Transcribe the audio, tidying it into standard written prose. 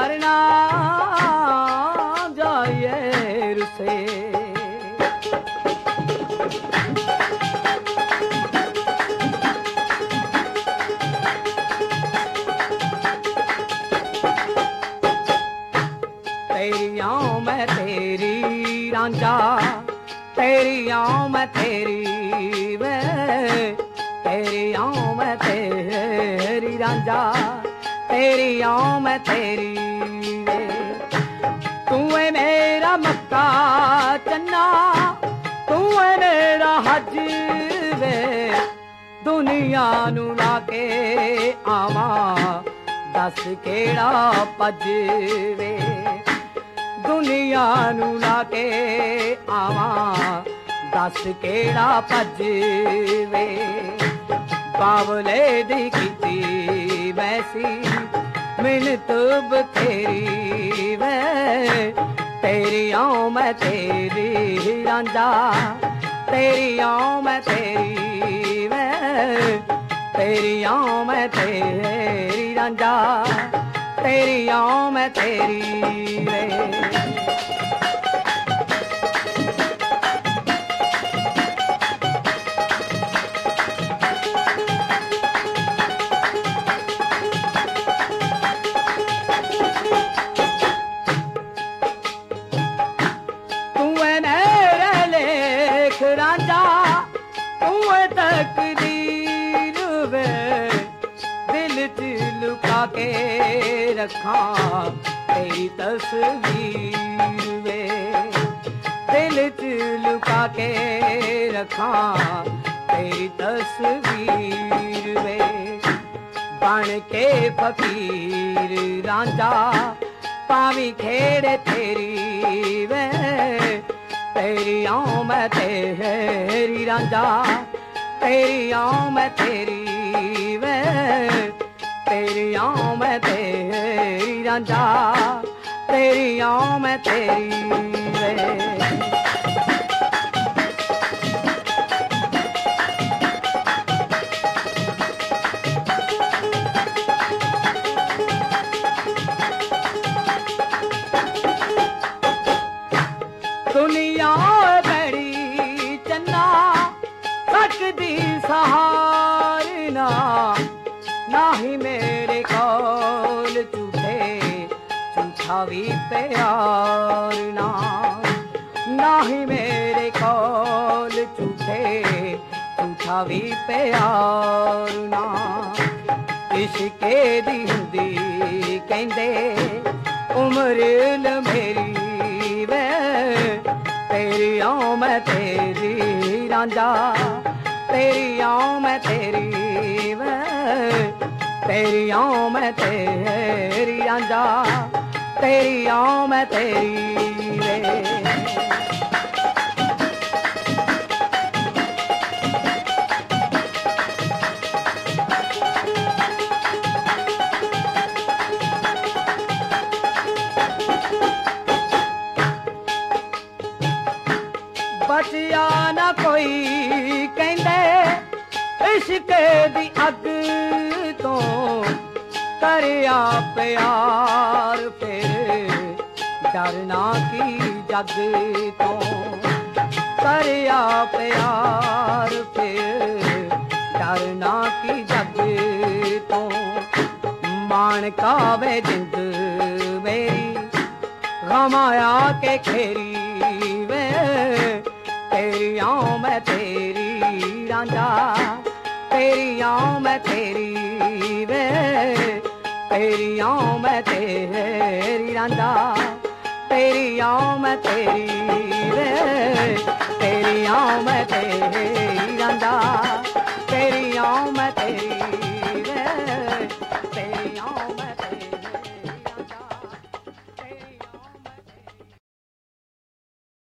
करना जाए रुसे तेरी आऊं मैं तेरी रांझा तेरी आऊं मैं तेरी वे तेरी आऊं मैं तेरी रांझा तेरी आऊं मैं तेरी वे तू है मेरा मक्का चन्ना तू है मेरा हज वे दुनिया नू लाके आवा दस केड़ा पज वे दुनिया नू लाके आवा दस केड़ा भज वे बावले दी कीती वैसी मिन्नत बथेरी वे तेरी आऊं मैं तेरी रांझा तेरी आऊं मैं तेरी वे तेरी आऊं मैं तेरी रांझा तेरी आऊं मैं तेरी वे रांझा तू तकदीर वे दिल च लुका के रखा तेरी तस्वीर वे दिल च लुका के रखा तेरी तस्वीर वे बन के फकीर रांझा पावी खेड़े तेरी वे तेरी आऊं मैं तेरी रांझा तेरी आऊं मैं तेरी वे तेरी आऊं मैं तेरी रांझा तेरी आऊं मैं तेरी वे दुनिया बड़ी चन्ना सकदी सहारना ना ही मेरे कौल झूठे झूठा भी प्यार ना ही मेरे कौल झूठे झूठा भी प्यार ना इश्के दी हुंदी कहंदे उम्र मेरी वे तेरी आऊं मैं तेरी रांझा तेरी आऊं मैं तेरी वे तेरी आऊं मैं तेरी रांझा तेरी आऊं मैं तेरी वे बचिया ना कोई कहंदे इश्क दी अग तो करिया प्यार फिर डरना की जग तो करिया प्यार फिर डरना की जग तो मान कावे जिंद मेरी गमाया के खेरी वे तेरी आऊं मैं तेरी रांझा तेरी आऊं मैं तेरी वे तेरी आऊं मैं तेरी रांझा तेरी आऊं मैं तेरी वे तेरी आऊं मैं तेरी रांझा तेरी आऊं मैं